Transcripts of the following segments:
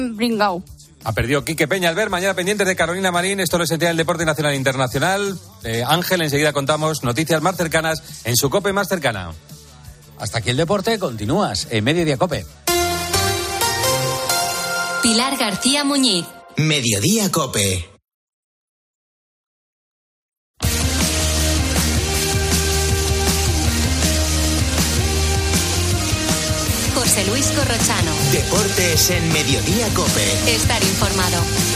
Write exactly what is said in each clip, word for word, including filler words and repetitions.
Bringao. Ha perdido Quique Peña. Albert, mañana pendientes de Carolina Marín. Esto lo sentirá el deporte nacional e internacional. Eh, Ángel, enseguida contamos noticias más cercanas en su COPE más cercana. Hasta aquí el deporte, continúas en Mediodía COPE. Pilar García Muñiz. Mediodía COPE. José Luis Corrochano. Deportes en Mediodía COPE. Estar informado.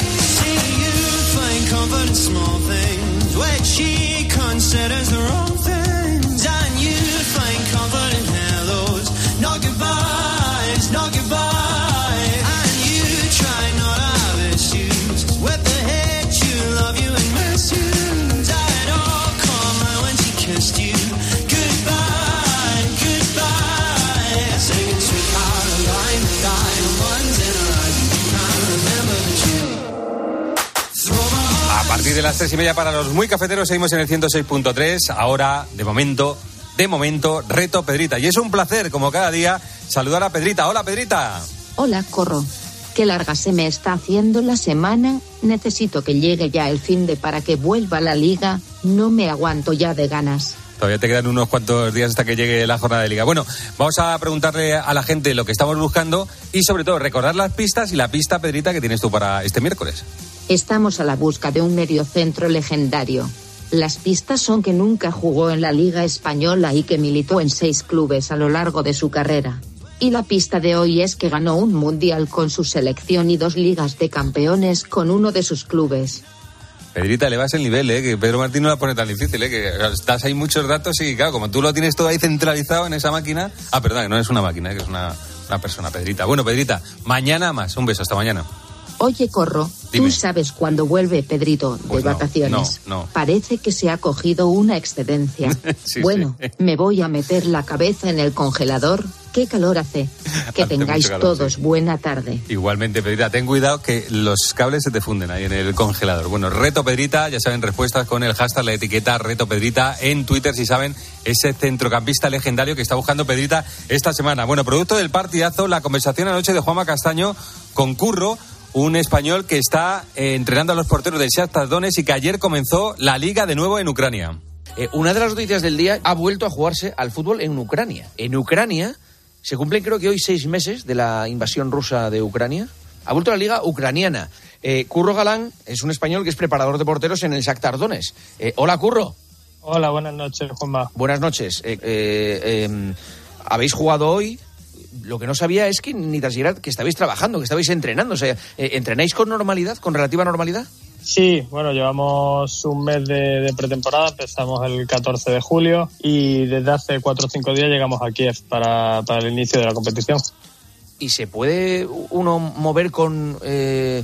A partir de las tres y media para los muy cafeteros seguimos en el ciento seis punto tres. Ahora, de momento, de momento, reto Pedrita. Y es un placer, como cada día, saludar a Pedrita. Hola, Pedrita. Hola, Corro. Qué larga se me está haciendo la semana. Necesito que llegue ya el finde para que vuelva la liga. No me aguanto ya de ganas. Todavía te quedan unos cuantos días hasta que llegue la jornada de liga. Bueno, vamos a preguntarle a la gente lo que estamos buscando y sobre todo recordar las pistas y la pista, Pedrita, que tienes tú para este miércoles. Estamos a la busca de un mediocentro legendario. Las pistas son que nunca jugó en la Liga Española y que militó en seis clubes a lo largo de su carrera. Y la pista de hoy es que ganó un mundial con su selección y dos ligas de campeones con uno de sus clubes. Pedrita, le vas el nivel, ¿eh? Que Pedro Martín no la pone tan difícil, ¿eh? Que estás ahí muchos datos y, claro, como tú lo tienes todo ahí centralizado en esa máquina... Ah, perdón, que no es una máquina, ¿eh? Que es una, una persona, Pedrita. Bueno, Pedrita, mañana más. Un beso, hasta mañana. Oye, Corro, Dime. ¿tú sabes cuándo vuelve Pedrito de Pues no, vacaciones? no, no. Parece que se ha cogido una excedencia. Sí, bueno, sí. me voy a meter la cabeza en el congelador. ¿Qué calor hace? Que Hace tengáis mucho calor, todos sí. buena tarde. Igualmente, Pedrita, ten cuidado que los cables se te funden ahí en el congelador. Bueno, reto Pedrita, ya saben, respuestas con el hashtag, la etiqueta reto Pedrita en Twitter, si saben, ese centrocampista legendario que está buscando Pedrita esta semana. Bueno, producto del partidazo, la conversación anoche de Juanma Castaño con Curro, un español que está eh, entrenando a los porteros del Shakhtar Donetsk y que ayer comenzó la liga de nuevo en Ucrania. Eh, una de las noticias del día, ha vuelto a jugarse al fútbol en Ucrania. En Ucrania se cumplen creo que hoy seis meses de la invasión rusa de Ucrania. Ha vuelto la liga ucraniana. Eh, Curro Galán es un español que es preparador de porteros en el Shakhtar Donetsk. Eh, hola, Curro. Hola, buenas noches, Juanma. Buenas noches. Eh, eh, eh, ¿Habéis jugado hoy? Lo que no sabía es que ni tan siquiera que estabais trabajando, que estabais entrenando. O sea, eh, ¿entrenáis con normalidad, con relativa normalidad? Sí, bueno, llevamos un mes de, de pretemporada, empezamos el catorce de julio y desde hace cuatro o cinco días llegamos a Kiev para, para el inicio de la competición. ¿Y se puede uno mover con, eh,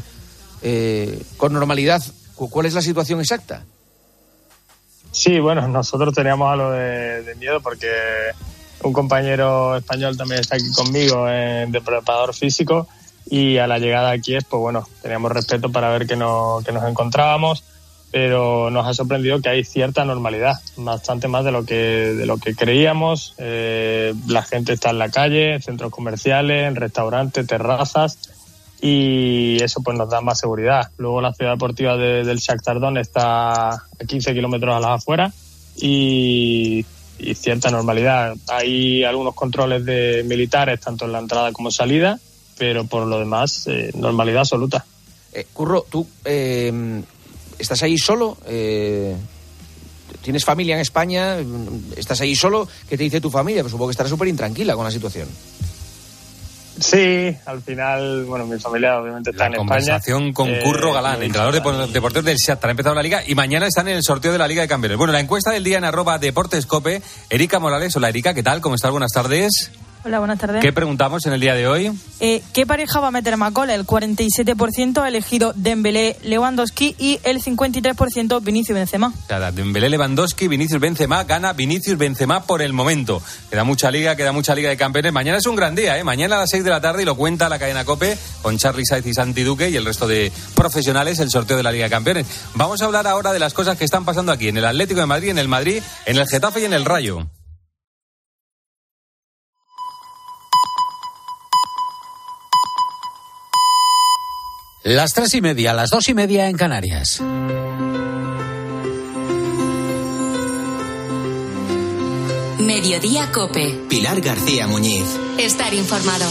eh, con normalidad? ¿Cuál es la situación exacta? Sí, bueno, nosotros teníamos algo de, de miedo porque un compañero español también está aquí conmigo eh, de preparador físico y a la llegada aquí es, pues bueno, teníamos respeto para ver que, no, que nos encontrábamos, pero nos ha sorprendido que hay cierta normalidad, bastante más de lo que, de lo que creíamos. Eh, la gente está en la calle, en centros comerciales, en restaurantes, terrazas, y eso pues nos da más seguridad. Luego la ciudad deportiva de, del Shakhtar Donetsk está a quince kilómetros a las afueras y... y cierta normalidad. Hay algunos controles de militares, tanto en la entrada como salida, pero por lo demás, eh, normalidad absoluta. Eh, Curro, ¿tú eh, estás ahí solo? Eh, ¿Tienes familia en España? ¿Estás ahí solo? ¿Qué te dice tu familia? Pues supongo que estarás súper intranquila con la situación. Sí, al final, bueno, mi familia obviamente está La en conversación España. con eh, Curro Galán, eh, entrenador de, de porteros del Shakhtar. Ha empezado la liga y mañana están en el sorteo de la Liga de Campeones. Bueno, la encuesta del día en arroba deportescope. Erika Morales. Hola, Erika, ¿qué tal? ¿Cómo estás? Buenas tardes. Hola, buenas tardes. ¿Qué preguntamos en el día de hoy? Eh, ¿Qué pareja va a meter Macol? El cuarenta y siete por ciento ha elegido Dembélé, Lewandowski y el cincuenta y tres por ciento Vinicius Benzema. Cada Dembélé, Lewandowski, Vinicius Benzema. Gana Vinicius Benzema por el momento. Queda mucha liga, queda mucha Liga de Campeones. Mañana es un gran día, ¿eh? Mañana a las seis de la tarde y lo cuenta la cadena COPE con Charly Saez y Santi Duque y el resto de profesionales el sorteo de la Liga de Campeones. Vamos a hablar ahora de las cosas que están pasando aquí en el Atlético de Madrid, en el Madrid, en el Getafe y en el Rayo. Las tres y media, las dos y media en Canarias. Mediodía COPE. Pilar García Muñiz. Estar informado.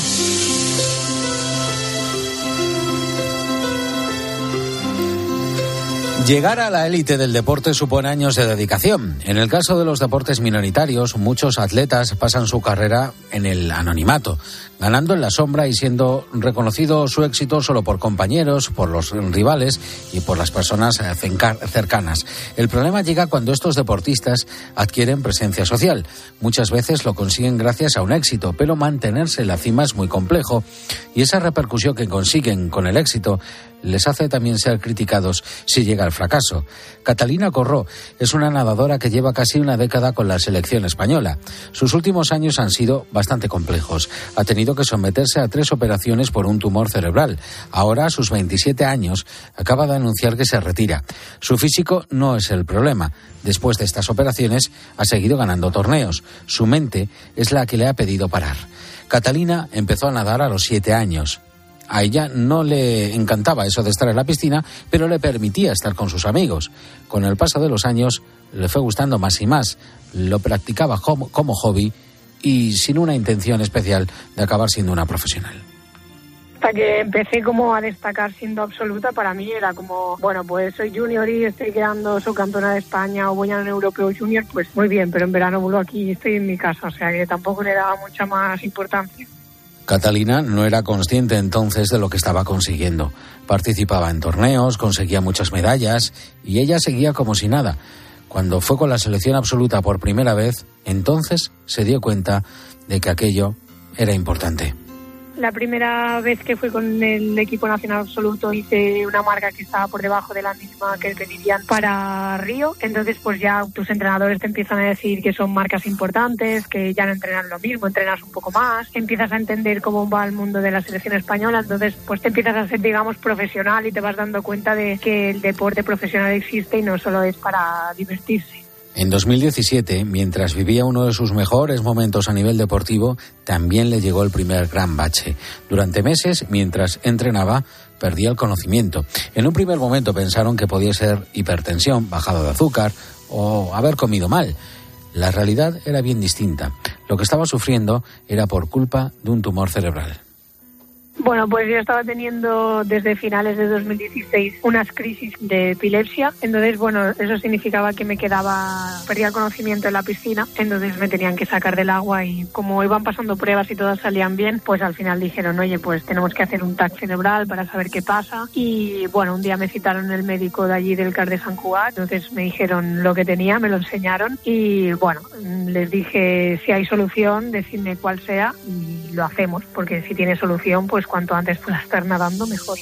Llegar a la élite del deporte supone años de dedicación. En el caso de los deportes minoritarios, muchos atletas pasan su carrera en el anonimato, ganando en la sombra y siendo reconocido su éxito solo por compañeros, por los rivales y por las personas cercanas. El problema llega cuando estos deportistas adquieren presencia social. Muchas veces lo consiguen gracias a un éxito, pero mantenerse en la cima es muy complejo y esa repercusión que consiguen con el éxito les hace también ser criticados si llega al fracaso. Catalina Corró es una nadadora que lleva casi una década con la selección española. Sus últimos años han sido bastante complejos. Ha tenido que someterse a tres operaciones por un tumor cerebral. Ahora, a sus veintisiete años, acaba de anunciar que se retira. Su físico no es el problema. Después de estas operaciones, ha seguido ganando torneos. Su mente es la que le ha pedido parar. Catalina empezó a nadar a los siete años. A ella no le encantaba eso de estar en la piscina, pero le permitía estar con sus amigos. Con el paso de los años le fue gustando más y más. Lo practicaba como hobby y sin una intención especial de acabar siendo una profesional. Hasta que empecé como a destacar siendo absoluta, para mí era como, bueno, pues soy junior y estoy quedando subcampeona de España o voy a un europeo junior, pues muy bien, pero en verano vuelvo aquí y estoy en mi casa, o sea que tampoco le daba mucha más importancia. Catalina no era consciente entonces de lo que estaba consiguiendo. Participaba en torneos, conseguía muchas medallas y ella seguía como si nada. Cuando fue con la selección absoluta por primera vez, entonces se dio cuenta de que aquello era importante. La primera vez que fui con el equipo nacional absoluto hice una marca que estaba por debajo de la misma que pedirían para Río. Entonces pues ya tus entrenadores te empiezan a decir que son marcas importantes, que ya no entrenan lo mismo, entrenas un poco más. Empiezas a entender cómo va el mundo de la selección española. Entonces pues te empiezas a ser, digamos, profesional y te vas dando cuenta de que el deporte profesional existe y no solo es para divertirse. En dos mil diecisiete, mientras vivía uno de sus mejores momentos a nivel deportivo, también le llegó el primer gran bache. Durante meses, mientras entrenaba, perdía el conocimiento. En un primer momento pensaron que podía ser hipertensión, bajada de azúcar o haber comido mal. La realidad era bien distinta. Lo que estaba sufriendo era por culpa de un tumor cerebral. Bueno, pues yo estaba teniendo desde finales de dos mil dieciséis unas crisis de epilepsia. Entonces, bueno, eso significaba que me quedaba, perdía el conocimiento en la piscina. Entonces me tenían que sacar del agua y como iban pasando pruebas y todas salían bien, pues al final dijeron, oye, pues tenemos que hacer un T A C cerebral para saber qué pasa. Y bueno, un día me citaron el médico de allí del C A R de Sant Cugat. Entonces me dijeron lo que tenía, me lo enseñaron y bueno, les dije si hay solución, decidme cuál sea y lo hacemos, porque si tiene solución, pues cuanto antes pueda estar nadando, mejor.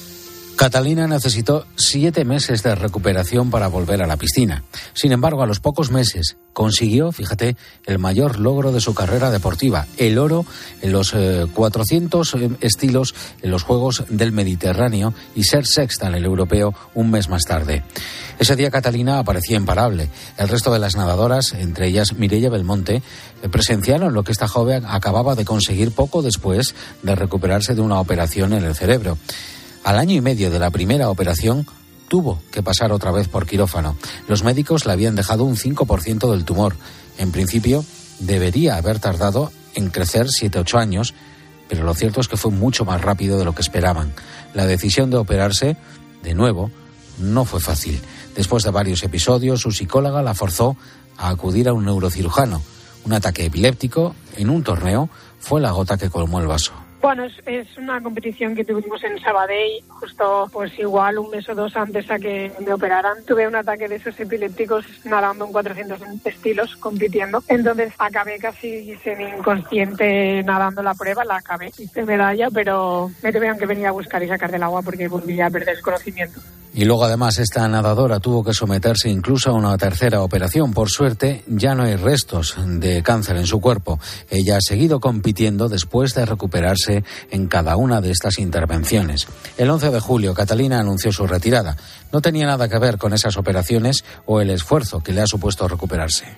Catalina necesitó siete meses de recuperación para volver a la piscina. Sin embargo, a los pocos meses consiguió, fíjate, el mayor logro de su carrera deportiva, el oro en los eh, cuatrocientos eh, estilos en los Juegos del Mediterráneo y ser sexta en el europeo un mes más tarde. Ese día Catalina aparecía imparable. El resto de las nadadoras, entre ellas Mireia Belmonte, eh, presenciaron lo que esta joven acababa de conseguir poco después de recuperarse de una operación en el cerebro. Al año y medio de la primera operación, tuvo que pasar otra vez por quirófano. Los médicos le habían dejado un cinco por ciento del tumor. En principio, debería haber tardado en crecer siete u ocho años, pero lo cierto es que fue mucho más rápido de lo que esperaban. La decisión de operarse, de nuevo, no fue fácil. Después de varios episodios, su psicóloga la forzó a acudir a un neurocirujano. Un ataque epiléptico en un torneo fue la gota que colmó el vaso. Bueno, es, es una competición que tuvimos en Sabadell, justo pues igual un mes o dos antes a que me operaran. Tuve un ataque de esos epilépticos nadando en cuatrocientos estilos, compitiendo. Entonces acabé casi semi-inconsciente nadando la prueba, la acabé. Hice medalla, pero me tuvieron que venir a buscar y sacar del agua porque volví a perder el conocimiento. Y luego además esta nadadora tuvo que someterse incluso a una tercera operación. Por suerte ya no hay restos de cáncer en su cuerpo. Ella ha seguido compitiendo después de recuperarse en cada una de estas intervenciones. El once de julio Catalina anunció su retirada. No tenía nada que ver con esas operaciones o el esfuerzo que le ha supuesto recuperarse.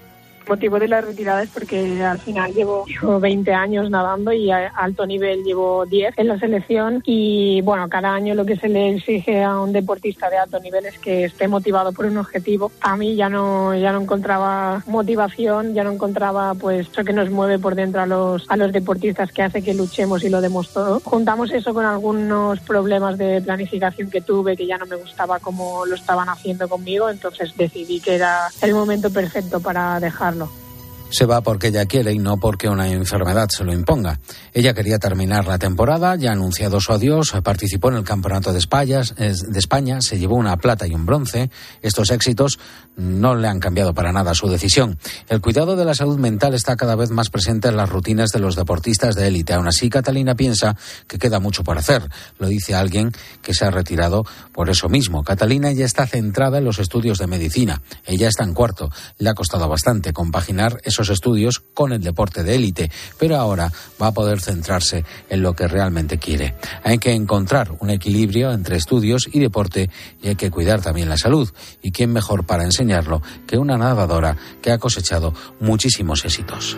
motivo de la retirada es porque al final llevo, llevo veinte años nadando y a alto nivel llevo diez en la selección y bueno, cada año lo que se le exige a un deportista de alto nivel es que esté motivado por un objetivo. A mí ya no ya no encontraba motivación, ya no encontraba pues eso que nos mueve por dentro a los a los deportistas, que hace que luchemos y lo demos todo. Juntamos eso con algunos problemas de planificación que tuve, que ya no me gustaba cómo lo estaban haciendo conmigo, entonces decidí que era el momento perfecto para dejarlo. Se va porque ella quiere y no porque una enfermedad se lo imponga. Ella quería terminar la temporada, ya ha anunciado su adiós, participó en el Campeonato de España, de España, se llevó una plata y un bronce. Estos éxitos no le han cambiado para nada su decisión. El cuidado de la salud mental está cada vez más presente en las rutinas de los deportistas de élite. Aún así, Catalina piensa que queda mucho por hacer. Lo dice alguien que se ha retirado por eso mismo. Catalina ya está centrada en los estudios de medicina. Ella está en cuarto. Le ha costado bastante compaginar esos estudios con el deporte de élite, pero ahora va a poder centrarse en lo que realmente quiere. Hay que encontrar un equilibrio entre estudios y deporte y hay que cuidar también la salud. ¿Y quién mejor para enseñarlo que una nadadora que ha cosechado muchísimos éxitos?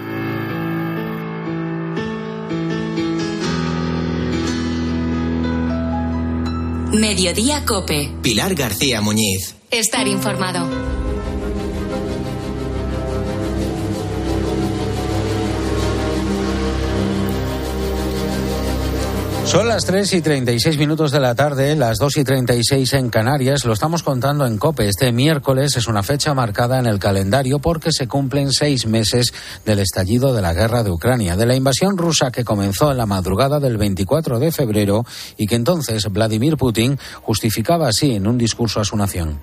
Mediodía COPE. Pilar García Muñiz. Estar informado. Son las tres y treinta y seis minutos de la tarde, las dos y treinta y seis en Canarias. Lo estamos contando en COPE. Este miércoles es una fecha marcada en el calendario porque se cumplen seis meses del estallido de la guerra de Ucrania, de la invasión rusa que comenzó en la madrugada del veinticuatro de febrero y que entonces Vladimir Putin justificaba así en un discurso a su nación.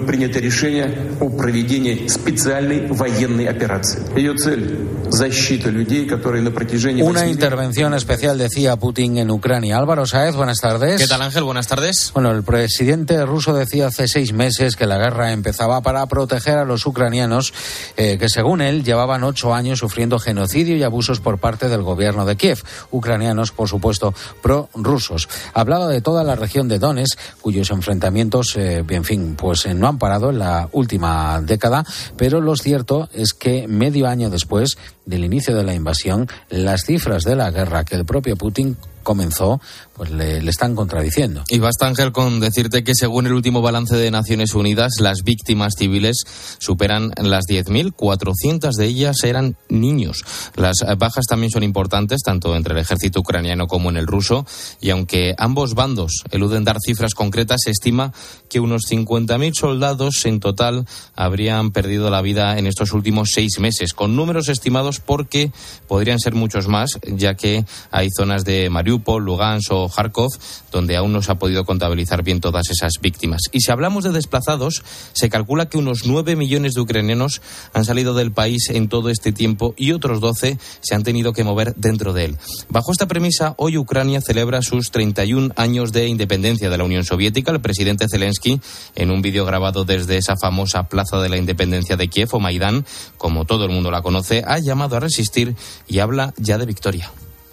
Una intervención especial, decía Putin, en Ucrania. Álvaro Sáez, buenas tardes. ¿Qué tal, Ángel? Buenas tardes. Bueno, el presidente ruso decía hace seis meses que la guerra empezaba para proteger a los ucranianos eh, que, según él, llevaban ocho años sufriendo genocidio y abusos por parte del gobierno de Kiev. Ucranianos, por supuesto, prorrusos. Hablaba de toda la región de Donetsk, cuyos enfrentamientos, eh, en fin, pues eh, no han parado en la última década, pero lo cierto es que medio año después del inicio de la invasión, las cifras de la guerra que el propio Putin comenzó, pues le, le están contradiciendo. Y basta, Ángel, con decirte que según el último balance de Naciones Unidas, las víctimas civiles superan las diez mil, cuatrocientas de ellas eran niños. Las bajas también son importantes, tanto entre el ejército ucraniano como en el ruso, y aunque ambos bandos eluden dar cifras concretas, se estima que unos cincuenta mil soldados en total habrían perdido la vida en estos últimos seis meses, con números estimados porque podrían ser muchos más, ya que hay zonas de Mariupol, Lugansk o Kharkov donde aún no se ha podido contabilizar bien todas esas víctimas. Y si hablamos de desplazados, se calcula que unos nueve millones de ucranianos han salido del país en todo este tiempo y otros doce se han tenido que mover dentro de él. Bajo esta premisa, hoy Ucrania celebra sus treinta y un años de independencia de la Unión Soviética. El presidente Zelensky, en un vídeo grabado desde esa famosa Plaza de la Independencia de Kiev o Maidán, como todo el mundo la conoce, ha llamado a resistir y habla ya de victoria.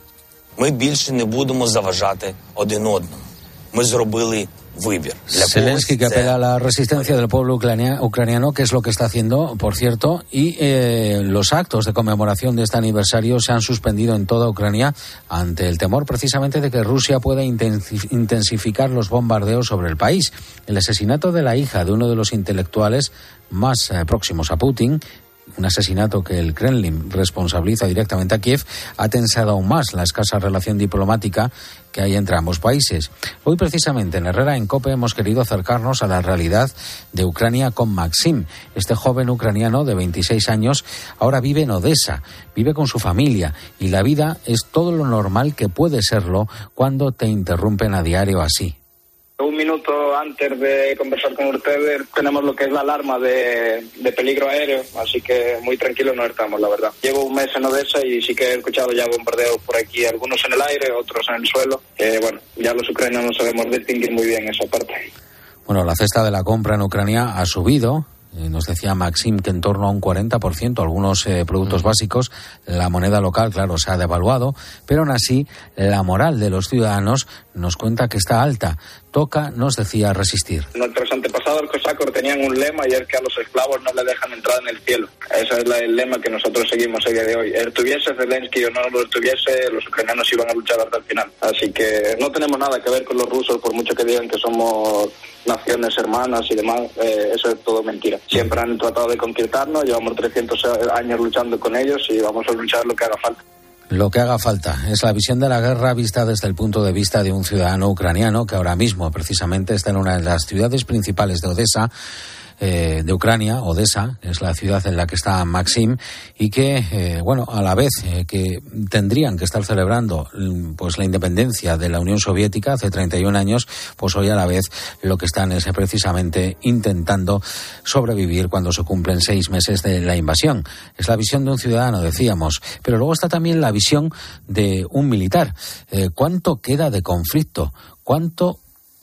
Ми більше не будемо заважати один одному. Ми зробили вибір. Zelensky, que apela a la resistencia del pueblo ucraniano, que es lo que está haciendo, por cierto, y eh, los actos de conmemoración de este aniversario se han suspendido en toda Ucrania ante el temor precisamente de que Rusia pueda intensificar los bombardeos sobre el país. El asesinato de la hija de uno de los intelectuales más eh, próximos a Putin, un asesinato que el Kremlin responsabiliza directamente a Kiev, ha tensado aún más la escasa relación diplomática que hay entre ambos países. Hoy, precisamente, en Herrera en COPE hemos querido acercarnos a la realidad de Ucrania con Maxim. Este joven ucraniano de veintiséis años ahora vive en Odessa, vive con su familia y la vida es todo lo normal que puede serlo cuando te interrumpen a diario así. Un minuto antes de conversar con ustedes tenemos lo que es la alarma de, de peligro aéreo, así que muy tranquilos no estamos, la verdad. Llevo un mes en Odessa y sí que he escuchado ya bombardeos por aquí, algunos en el aire, otros en el suelo. Eh, bueno, ya los ucranianos sabemos distinguir muy bien esa parte. Bueno, la cesta de la compra en Ucrania ha subido. Nos decía Maxim que en torno a un cuarenta por ciento, algunos eh, productos básicos, la moneda local, claro, se ha devaluado, pero aún así la moral de los ciudadanos nos cuenta que está alta. toca, nos decía, resistir. Nuestros antepasados cosacos tenían un lema y es que a los esclavos no le dejan entrar en el cielo. Ese es la, el lema que nosotros seguimos a día de hoy. Estuviese Zelensky o no lo estuviese, los ucranianos iban a luchar hasta el final. Así que no tenemos nada que ver con los rusos, por mucho que digan que somos naciones hermanas y demás, eh, eso es todo mentira. Siempre han tratado de conquistarnos, llevamos trescientos años luchando con ellos y vamos a luchar lo que haga falta. Lo que haga falta es la visión de la guerra vista desde el punto de vista de un ciudadano ucraniano que ahora mismo precisamente está en una de las ciudades principales de Odessa, eh, de Ucrania. Odessa es la ciudad en la que está Maxim y que, eh, bueno, a la vez eh, que tendrían que estar celebrando pues la independencia de la Unión Soviética hace treinta y un años, pues hoy a la vez lo que están es precisamente intentando sobrevivir cuando se cumplen seis meses de la invasión. Es la visión de un ciudadano, decíamos, pero luego está también la visión de un militar. Eh, ¿Cuánto queda de conflicto? ¿Cuánto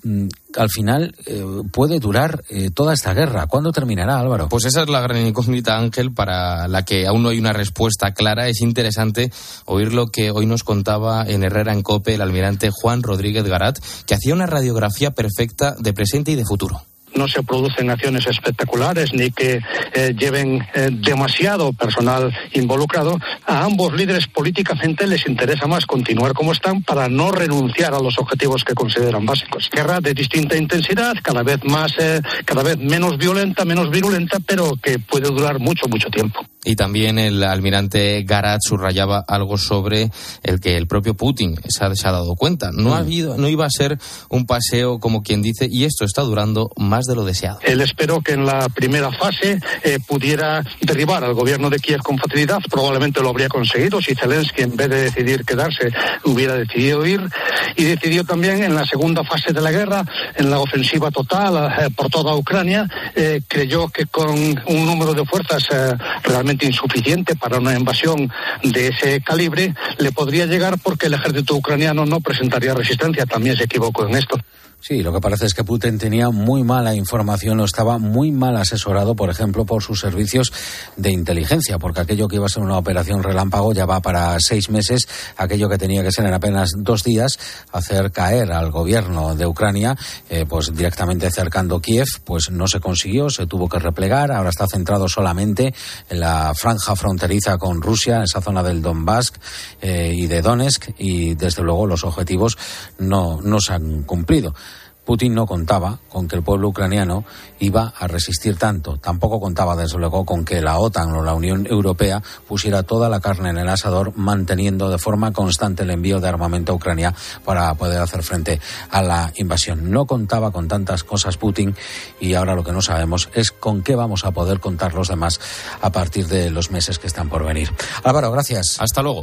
al final eh, puede durar eh, toda esta guerra? ¿Cuándo terminará, Álvaro? Pues esa es la gran incógnita, Ángel, para la que aún no hay una respuesta clara. Es interesante oír lo que hoy nos contaba en Herrera en COPE el almirante Juan Rodríguez Garat, que hacía una radiografía perfecta de presente y de futuro. No se producen acciones espectaculares ni que eh, lleven eh, demasiado personal involucrado. A ambos líderes políticamente les interesa más continuar como están para no renunciar a los objetivos que consideran básicos. Guerra de distinta intensidad, cada vez más, eh, cada vez menos violenta, menos virulenta, pero que puede durar mucho, mucho tiempo. Y también el almirante Garat subrayaba algo sobre el que el propio Putin se ha, se ha dado cuenta. No ha habido, no iba a ser un paseo como quien dice, y esto está durando más de lo deseado. Él esperó que en la primera fase eh, pudiera derribar al gobierno de Kiev con facilidad. Probablemente lo habría conseguido si Zelensky, en vez de decidir quedarse, hubiera decidido ir. Y decidió también en la segunda fase de la guerra, en la ofensiva total eh, por toda Ucrania, eh, creyó que con un número de fuerzas eh, realmente insuficiente para una invasión de ese calibre le podría llegar, porque el ejército ucraniano no presentaría resistencia. También se equivocó en esto. Sí, lo que parece es que Putin tenía muy mala información o estaba muy mal asesorado, por ejemplo, por sus servicios de inteligencia, porque aquello que iba a ser una operación relámpago ya va para seis meses, aquello que tenía que ser en apenas dos días, hacer caer al gobierno de Ucrania, eh, pues directamente cercando Kiev, pues no se consiguió, se tuvo que replegar, ahora está centrado solamente en la franja fronteriza con Rusia, en esa zona del Donbass eh, y de Donetsk, y desde luego los objetivos no, no se han cumplido. Putin no contaba con que el pueblo ucraniano iba a resistir tanto. Tampoco contaba, desde luego, con que la OTAN o la Unión Europea pusiera toda la carne en el asador, manteniendo de forma constante el envío de armamento a Ucrania para poder hacer frente a la invasión. No contaba con tantas cosas Putin, y ahora lo que no sabemos es con qué vamos a poder contar los demás a partir de los meses que están por venir. Álvaro, gracias. Hasta luego.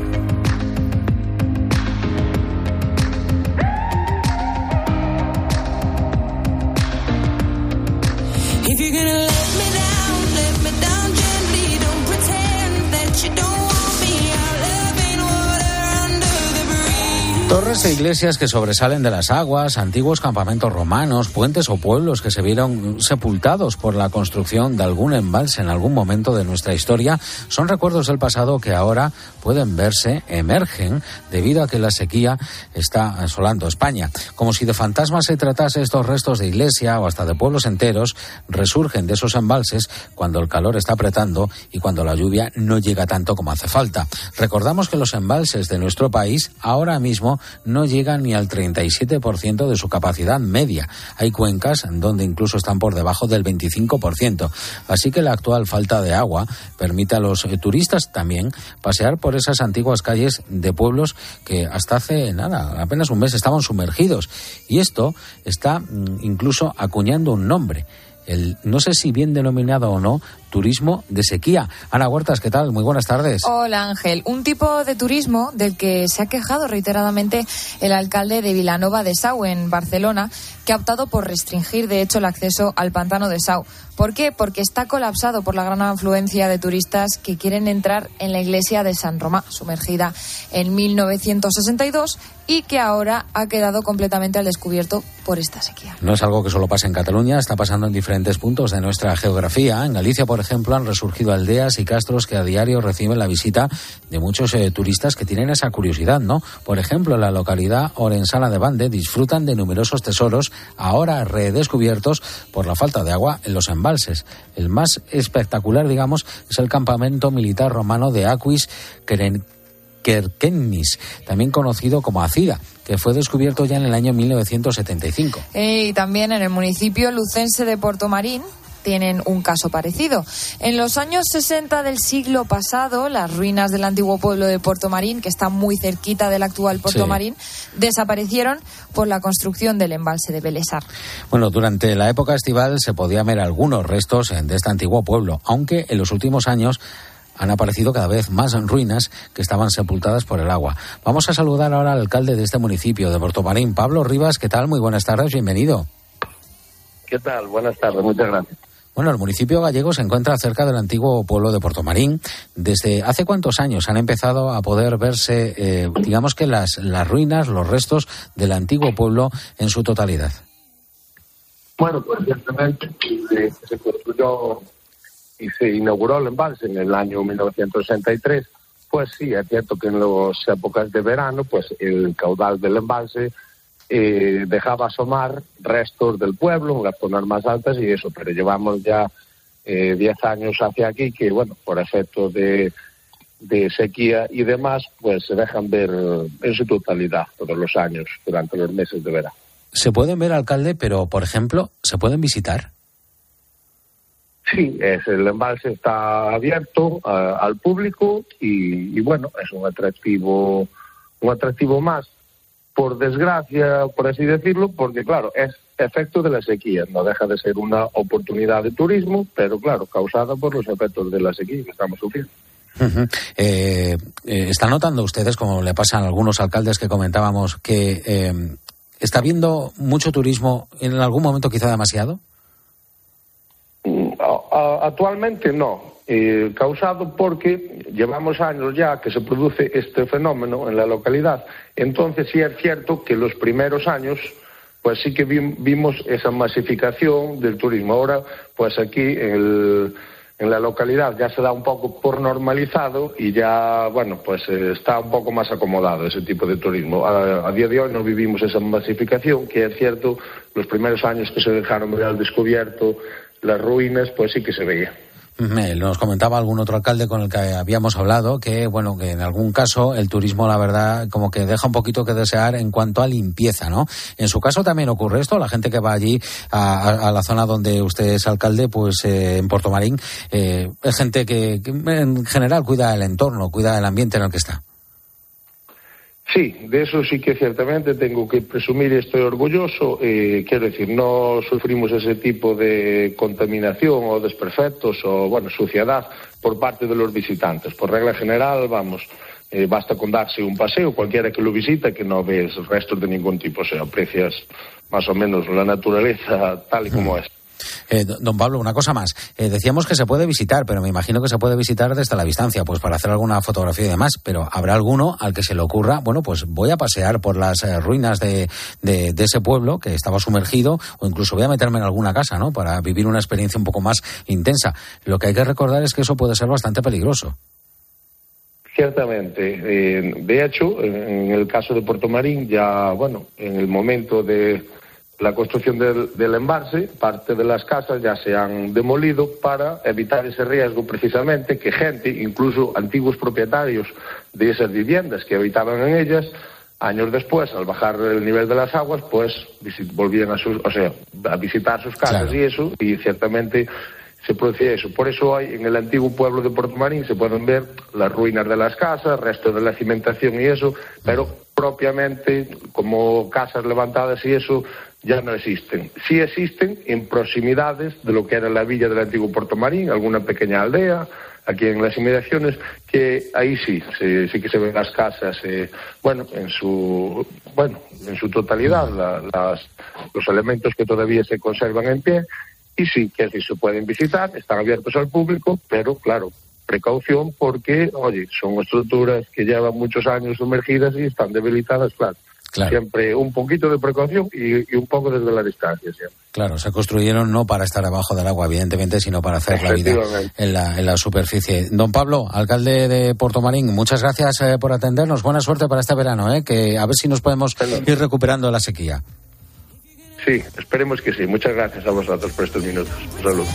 Torres e iglesias que sobresalen de las aguas, antiguos campamentos romanos, puentes o pueblos que se vieron sepultados por la construcción de algún embalse en algún momento de nuestra historia, son recuerdos del pasado que ahora pueden verse, emergen, debido a que la sequía está asolando España. Como si de fantasmas se tratase, estos restos de iglesia o hasta de pueblos enteros resurgen de esos embalses cuando el calor está apretando y cuando la lluvia no llega tanto como hace falta. Recordamos que los embalses de nuestro país ahora mismo no llegan ni al treinta y siete por ciento de su capacidad media. Hay cuencas donde incluso están por debajo del veinticinco por ciento. Así que la actual falta de agua permite a los turistas también pasear por esas antiguas calles de pueblos que hasta hace nada, apenas un mes, estaban sumergidos. Y esto está incluso acuñando un nombre. El, no sé si bien denominado o no, turismo de sequía. Ana Huertas, ¿qué tal? Muy buenas tardes. Hola, Ángel. Un tipo de turismo del que se ha quejado reiteradamente el alcalde de Vilanova de Sau, en Barcelona, que ha optado por restringir, de hecho, el acceso al pantano de Sau. ¿Por qué? Porque está colapsado por la gran afluencia de turistas que quieren entrar en la iglesia de San Romà, sumergida en mil novecientos sesenta y dos y que ahora ha quedado completamente al descubierto por esta sequía. No es algo que solo pasa en Cataluña, está pasando en diferentes puntos de nuestra geografía. En Galicia, por ejemplo, ejemplo, han resurgido aldeas y castros que a diario reciben la visita de muchos eh, turistas que tienen esa curiosidad, ¿no? Por ejemplo, en la localidad orensana de Bande disfrutan de numerosos tesoros ahora redescubiertos por la falta de agua en los embalses. El más espectacular, digamos, es el campamento militar romano de Aquis Querquennis, también conocido como Acida, que fue descubierto ya en el año mil novecientos setenta y cinco. Y también en el municipio lucense de Portomarín tienen un caso parecido. En los años sesenta del siglo pasado, las ruinas del antiguo pueblo de Portomarín, que está muy cerquita del actual Portomarín, sí, desaparecieron por la construcción del embalse de Belesar. Bueno, durante la época estival se podían ver algunos restos de este antiguo pueblo, aunque en los últimos años han aparecido cada vez más ruinas que estaban sepultadas por el agua. Vamos a saludar ahora al alcalde de este municipio, de Portomarín, Pablo Rivas. ¿Qué tal? Muy buenas tardes, bienvenido. ¿Qué tal? Buenas tardes, muchas gracias. Bueno, el municipio gallego se encuentra cerca del antiguo pueblo de Portomarín. ¿Desde hace cuántos años han empezado a poder verse, eh, digamos que las, las ruinas, los restos del antiguo pueblo en su totalidad? Bueno, pues ciertamente se, se construyó y se inauguró el embalse en el año mil novecientos sesenta y tres, pues sí, es cierto que en las épocas de verano, pues el caudal del embalse eh, dejaba asomar restos del pueblo en las zonas más altas y eso, pero llevamos ya eh, diez años hacia aquí que, bueno, por efecto de, de sequía y demás, pues se dejan ver en su totalidad todos los años durante los meses de verano. Se pueden ver, alcalde, pero, por ejemplo, ¿se pueden visitar? Sí, es, el embalse está abierto uh, al público y, y bueno, es un atractivo, un atractivo más, por desgracia, por así decirlo, porque claro, es efecto de la sequía, no deja de ser una oportunidad de turismo, pero claro, causada por los efectos de la sequía que estamos sufriendo. Uh-huh. Eh, eh, ¿Están notando ustedes, como le pasan a algunos alcaldes que comentábamos, que eh, está habiendo mucho turismo en algún momento quizá demasiado? Actualmente no, eh, causado porque llevamos años ya que se produce este fenómeno en la localidad. Entonces sí es cierto que los primeros años pues sí que vi, vimos esa masificación del turismo. Ahora pues aquí en, el, en la localidad ya se da un poco por normalizado y ya, bueno, pues eh, está un poco más acomodado ese tipo de turismo. A, a día de hoy no vivimos esa masificación, que es cierto, los primeros años que se dejaron ver al descubierto las ruinas, pues sí que se veía. Nos comentaba algún otro alcalde con el que habíamos hablado que, bueno, que en algún caso el turismo, la verdad, como que deja un poquito que desear en cuanto a limpieza, ¿no? En su caso también ocurre esto, la gente que va allí a, a la zona donde usted es alcalde, pues eh, en Portomarín, eh, es gente que, que en general cuida el entorno, cuida el ambiente en el que está. Sí, de eso sí que ciertamente tengo que presumir y estoy orgulloso. Eh, quiero decir, no sufrimos ese tipo de contaminación o desperfectos o, bueno, suciedad por parte de los visitantes. Por regla general, vamos, eh, basta con darse un paseo, cualquiera que lo visita, que no ves restos de ningún tipo. O sea, aprecias más o menos la naturaleza tal y como es. Eh, don Pablo, una cosa más. Eh, decíamos que se puede visitar, pero me imagino que se puede visitar desde la distancia, pues para hacer alguna fotografía y demás. Pero habrá alguno al que se le ocurra, bueno, pues voy a pasear por las eh, ruinas de, de, de ese pueblo que estaba sumergido, o incluso voy a meterme en alguna casa, ¿no? Para vivir una experiencia un poco más intensa. Lo que hay que recordar es que eso puede ser bastante peligroso. Ciertamente. Eh, de hecho, en el caso de Portomarín, ya, bueno, en el momento de la construcción del, del embalse, parte de las casas ya se han demolido para evitar ese riesgo, precisamente, que gente, incluso antiguos propietarios de esas viviendas que habitaban en ellas, años después, al bajar el nivel de las aguas, pues volvían a, sus, o sea, a visitar sus casas. Claro. Y eso, y ciertamente se producía eso. Por eso hay en el antiguo pueblo de Portomarín se pueden ver las ruinas de las casas, restos de la cimentación y eso, pero propiamente como casas levantadas y eso ya no existen. Sí existen en proximidades de lo que era la villa del antiguo Portomarín, alguna pequeña aldea, aquí en las inmediaciones, que ahí sí, sí, sí que se ven las casas, eh, bueno, en su, bueno, en su totalidad, la, las, los elementos que todavía se conservan en pie, y sí, que sí se pueden visitar, están abiertos al público, pero claro, precaución porque, oye, son estructuras que llevan muchos años sumergidas y están debilitadas, claro. Claro. Siempre un poquito de precaución y, y un poco desde la distancia siempre. Claro, se construyeron no para estar abajo del agua, evidentemente, sino para hacer la vida en la, en la superficie. Don Pablo, alcalde de Portomarín, muchas gracias eh, por atendernos. Buena suerte para este verano, eh, que a ver si nos podemos ir recuperando la sequía. Sí, esperemos que sí. Muchas gracias a vosotros por estos minutos. Salud.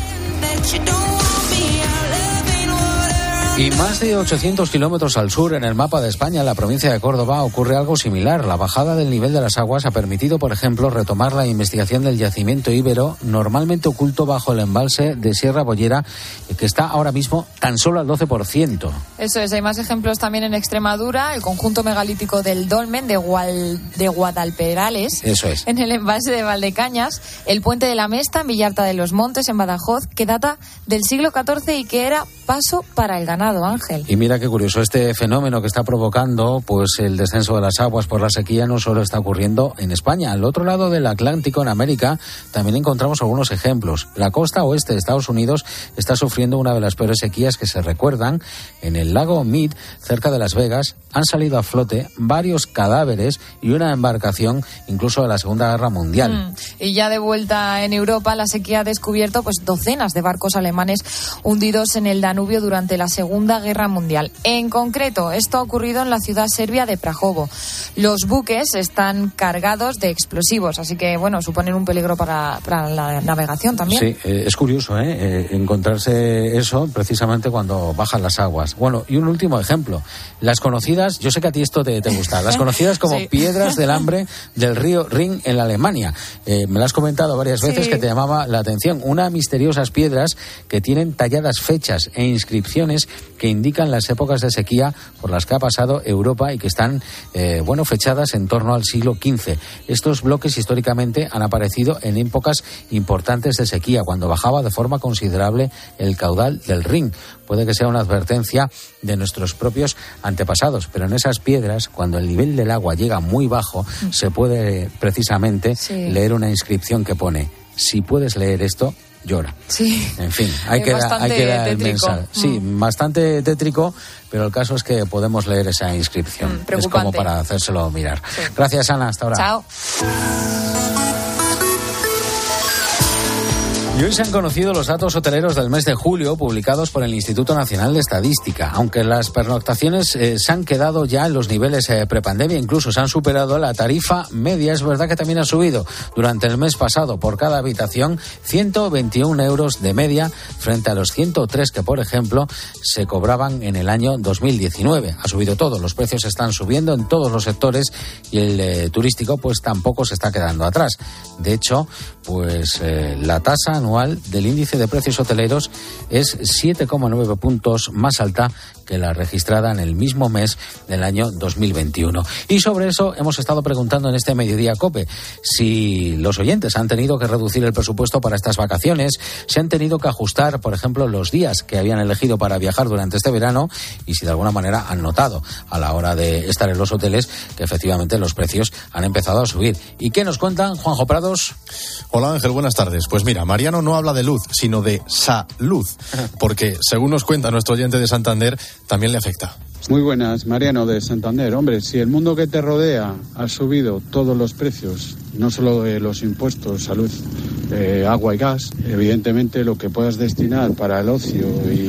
Y más de ochocientos kilómetros al sur, en el mapa de España, en la provincia de Córdoba, ocurre algo similar. La bajada del nivel de las aguas ha permitido, por ejemplo, retomar la investigación del yacimiento íbero, normalmente oculto bajo el embalse de Sierra Bollera, que está ahora mismo tan solo al doce por ciento. Eso es, hay más ejemplos también en Extremadura, el conjunto megalítico del Dolmen de, Gual, de Guadalperales. Eso es. En el embalse de Valdecañas, el puente de la Mesta en Villarta de los Montes, en Badajoz, que data del siglo catorce y que era paso para el ganado. Ángel. Y mira qué curioso, este fenómeno que está provocando pues el descenso de las aguas por la sequía no solo está ocurriendo en España. Al otro lado del Atlántico, en América, también encontramos algunos ejemplos. La costa oeste de Estados Unidos está sufriendo una de las peores sequías que se recuerdan. En el lago Mead, cerca de Las Vegas, han salido a flote varios cadáveres y una embarcación incluso de la Segunda Guerra Mundial. Mm. Y ya de vuelta en Europa, la sequía ha descubierto pues docenas de barcos alemanes hundidos en el Danubio durante la Segunda Guerra Mundial. En concreto, esto ha ocurrido en la ciudad serbia de Prajovo. Los buques están cargados de explosivos, así que, bueno, suponen un peligro para, para la navegación también. Sí, eh, es curioso, ¿eh? Eh, encontrarse eso precisamente cuando bajan las aguas. Bueno, y un último ejemplo. Las conocidas, yo sé que a ti esto te, te gusta, las conocidas como sí. piedras del hambre del río Rin en Alemania. Eh, me lo has comentado varias veces sí. que te llamaba la atención. Unas misteriosas piedras que tienen talladas fechas e inscripciones que indican las épocas de sequía por las que ha pasado Europa y que están, eh, bueno, fechadas en torno al siglo quince. Estos bloques históricamente han aparecido en épocas importantes de sequía, cuando bajaba de forma considerable el caudal del Rin. Puede que sea una advertencia de nuestros propios antepasados, pero en esas piedras, cuando el nivel del agua llega muy bajo, mm. se puede precisamente sí. leer una inscripción que pone: si puedes leer esto, llora. Sí. En fin, hay que, da, hay que dar el mensaje. Sí, mm. bastante tétrico, pero el caso es que podemos leer esa inscripción. Mm, es como para hacérselo mirar. Sí. Gracias, Ana. Hasta ahora. Chao. Y hoy se han conocido los datos hoteleros del mes de julio publicados por el Instituto Nacional de Estadística. Aunque las pernoctaciones eh, se han quedado ya en los niveles eh, prepandemia, incluso se han superado, la tarifa media es verdad que también ha subido durante el mes pasado por cada habitación ciento veintiún euros de media frente a los ciento tres que, por ejemplo, se cobraban en el año dos mil diecinueve. Ha subido todo, los precios están subiendo en todos los sectores y el eh, turístico pues tampoco se está quedando atrás. De hecho, pues eh, la tasa anual del índice de precios hoteleros es siete coma nueve puntos más alta que la registrada en el mismo mes del año dos mil veintiuno. Y sobre eso hemos estado preguntando en este Mediodía COPE si los oyentes han tenido que reducir el presupuesto para estas vacaciones, si han tenido que ajustar, por ejemplo, los días que habían elegido para viajar durante este verano y si de alguna manera han notado a la hora de estar en los hoteles que efectivamente los precios han empezado a subir. ¿Y qué nos cuentan, Juanjo Prados? Hola Ángel, buenas tardes. Pues mira, Mariano no habla de luz, sino de salud, porque según nos cuenta nuestro oyente de Santander, también le afecta. Muy buenas, Mariano de Santander. Hombre, si el mundo que te rodea ha subido todos los precios, no solo de los impuestos, salud, eh, agua y gas, evidentemente lo que puedas destinar para el ocio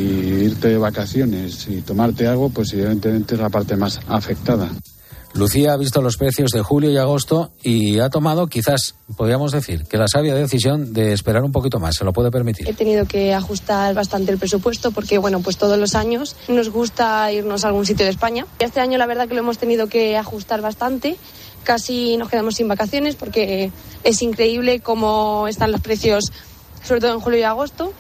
y irte de vacaciones y tomarte algo, pues evidentemente es la parte más afectada. Lucía ha visto los precios de julio y agosto y ha tomado, quizás, podríamos decir, que la sabia decisión de esperar un poquito más, se lo puede permitir. He tenido que ajustar bastante el presupuesto porque, bueno, pues todos los años nos gusta irnos a algún sitio de España. Este año la verdad que lo hemos tenido que ajustar bastante, casi nos quedamos sin vacaciones porque es increíble cómo están los precios, sobre todo en julio y agosto.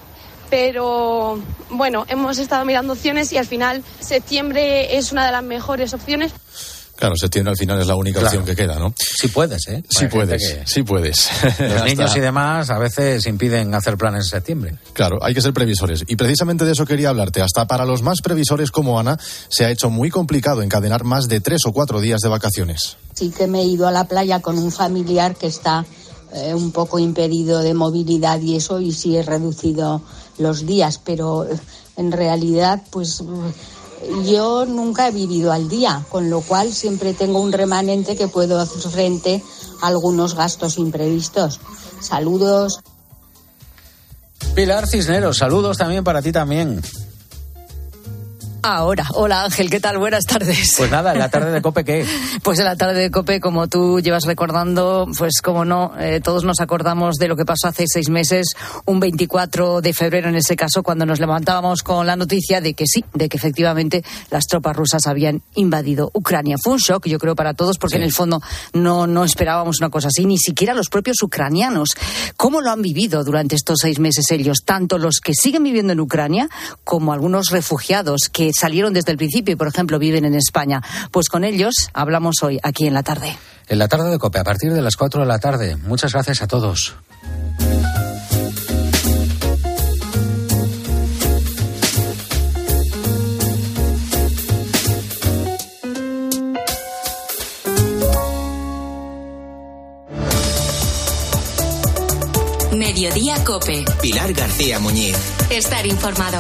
Pero, bueno, hemos estado mirando opciones y al final septiembre es una de las mejores opciones. Claro, septiembre al final es la única claro. opción que queda, ¿no? Sí puedes, ¿eh? Sí puedes, que... sí puedes. Los niños y demás a veces impiden hacer planes en septiembre. Claro, hay que ser previsores. Y precisamente de eso quería hablarte. Hasta para los más previsores como Ana, se ha hecho muy complicado encadenar más de tres o cuatro días de vacaciones. Sí que me he ido a la playa con un familiar que está eh, un poco impedido de movilidad y eso, y sí he reducido los días, pero en realidad, pues... yo nunca he vivido al día, con lo cual siempre tengo un remanente que puedo hacer frente a algunos gastos imprevistos. Saludos. Pilar Cisneros, saludos también para ti también. Ahora, hola Ángel, ¿qué tal? Buenas tardes. Pues nada, en la tarde de COPE, ¿qué? Pues en la tarde de COPE, como tú llevas recordando, pues como no, eh, todos nos acordamos de lo que pasó hace seis meses, un veinticuatro de febrero en ese caso, cuando nos levantábamos con la noticia de que sí, de que efectivamente las tropas rusas habían invadido Ucrania. Fue un shock, yo creo, para todos, porque sí. En el fondo no, no esperábamos una cosa así, ni siquiera los propios ucranianos. ¿Cómo lo han vivido durante estos seis meses ellos? Tanto los que siguen viviendo en Ucrania, como algunos refugiados que salieron desde el principio y, por ejemplo, viven en España. Pues con ellos hablamos hoy aquí en la tarde. En la tarde de COPE, a partir de las cuatro de la tarde. Muchas gracias a todos. Mediodía COPE. Pilar García Muñiz. Estar informado.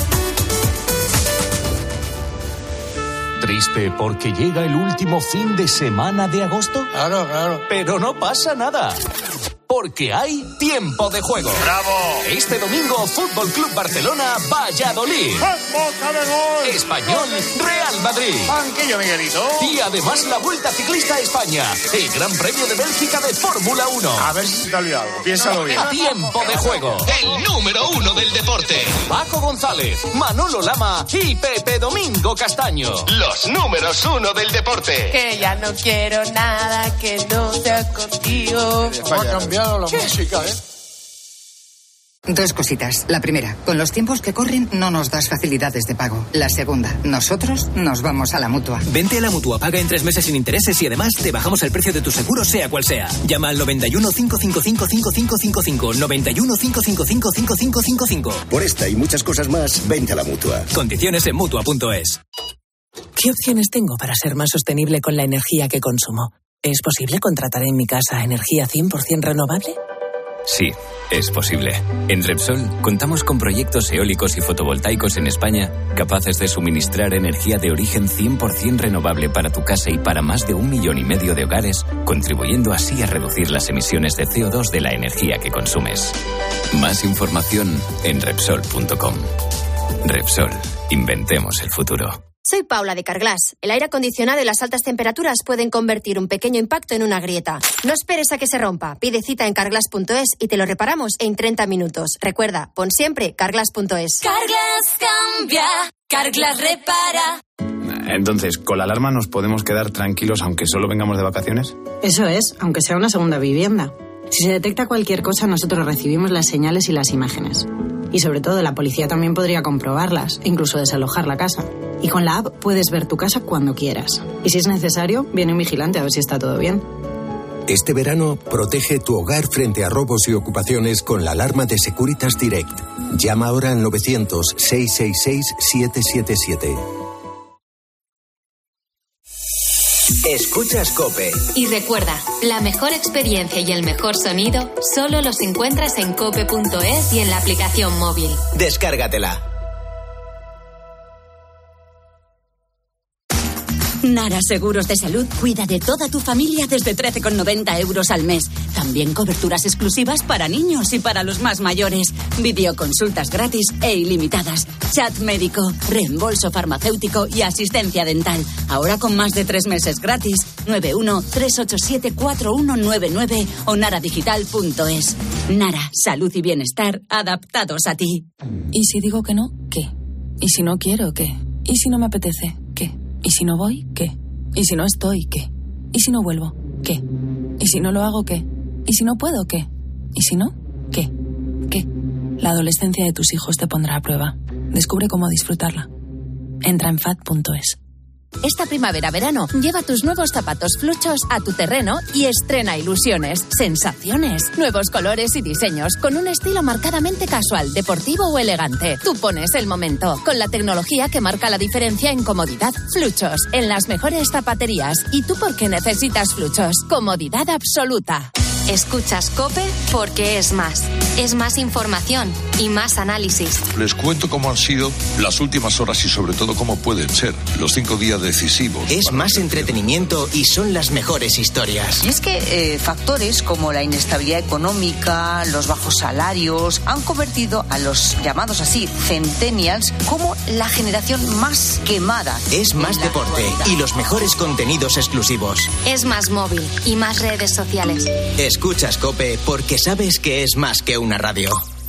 ¿Triste porque llega el último fin de semana de agosto? Claro, claro. Pero no pasa nada, porque hay tiempo de juego. ¡Bravo! Este domingo, Fútbol Club Barcelona, Valladolid. ¡Boca de gol! Español, Real Madrid. Banquillo, Miguelito. Y además la Vuelta Ciclista a España, el Gran Premio de Bélgica de Fórmula uno. A ver si te ha olvidado algo. Piénsalo bien. Tiempo de juego. El número uno del deporte. Paco González, Manolo Lama y Pepe Domingo Castaño. Los números uno del deporte. Que ya no quiero nada que no sea contigo. Ha cambiado la música, ¿eh? Dos cositas. La primera, con los tiempos que corren no nos das facilidades de pago. La segunda, nosotros nos vamos a la Mutua. Vente a la Mutua, paga en tres meses sin intereses y además te bajamos el precio de tu seguro sea cual sea. Llama al noventa y uno, cinco cinco cinco, cinco cinco cinco cinco, noventa y uno, cinco cinco cinco, cinco cinco cinco cinco. Por esta y muchas cosas más, vente a la Mutua. Condiciones en Mutua punto es. ¿Qué opciones tengo para ser más sostenible con la energía que consumo? ¿Es posible contratar en mi casa energía cien por ciento renovable? Sí, es posible. En Repsol contamos con proyectos eólicos y fotovoltaicos en España capaces de suministrar energía de origen cien por ciento renovable para tu casa y para más de un millón y medio de hogares, contribuyendo así a reducir las emisiones de C O dos de la energía que consumes. Más información en Repsol punto com. Repsol, inventemos el futuro. Soy Paula de Carglass. El aire acondicionado y las altas temperaturas pueden convertir un pequeño impacto en una grieta. No esperes a que se rompa. Pide cita en carglass punto es y te lo reparamos en treinta minutos. Recuerda, pon siempre carglass punto es. Carglass cambia, Carglass repara. Entonces, ¿con la alarma nos podemos quedar tranquilos aunque solo vengamos de vacaciones? Eso es, aunque sea una segunda vivienda. Si se detecta cualquier cosa, nosotros recibimos las señales y las imágenes. Y sobre todo, la policía también podría comprobarlas, incluso desalojar la casa. Y con la app puedes ver tu casa cuando quieras. Y si es necesario, viene un vigilante a ver si está todo bien. Este verano, protege tu hogar frente a robos y ocupaciones con la alarma de Securitas Direct. Llama ahora al novecientos, seiscientos sesenta y seis, setecientos setenta y siete. Escuchas COPE. Y recuerda, la mejor experiencia y el mejor sonido solo los encuentras en cope punto es y en la aplicación móvil. Descárgatela. Nara Seguros de Salud cuida de toda tu familia desde trece con noventa euros al mes. También coberturas exclusivas para niños y para los más mayores. Videoconsultas gratis e ilimitadas. Chat médico, reembolso farmacéutico y asistencia dental. Ahora con más de tres meses gratis. nueve uno, tres ocho siete, cuatro uno nueve nueve o nara digital punto es. Nara, salud y bienestar adaptados a ti. ¿Y si digo que no? ¿Qué? ¿Y si no quiero? ¿Qué? ¿Y si no me apetece? ¿Qué? ¿Y si no voy? ¿Qué? ¿Y si no estoy? ¿Qué? ¿Y si no vuelvo? ¿Qué? ¿Y si no lo hago? ¿Qué? ¿Y si no puedo? ¿Qué? ¿Y si no? ¿Qué? ¿Qué? La adolescencia de tus hijos te pondrá a prueba. Descubre cómo disfrutarla. Entra en fat punto es. Esta primavera-verano, lleva tus nuevos zapatos fluchos a tu terreno y estrena ilusiones, sensaciones, nuevos colores y diseños con un estilo marcadamente casual, deportivo o elegante. Tú pones el momento, con la tecnología que marca la diferencia en comodidad. Fluchos, en las mejores zapaterías. ¿Y tú por qué necesitas fluchos? Comodidad absoluta. Escuchas COPE porque es más. Es más información y más análisis. Les cuento cómo han sido las últimas horas y sobre todo cómo pueden ser los cinco días decisivos. Es más entretenimiento y son las mejores historias. Y es que eh, factores como la inestabilidad económica, los bajos salarios, han convertido a los llamados así centennials como la generación más quemada. Es más deporte y los mejores contenidos exclusivos. Es más móvil y más redes sociales. Escuchas COPE porque sabes que es más que una radio.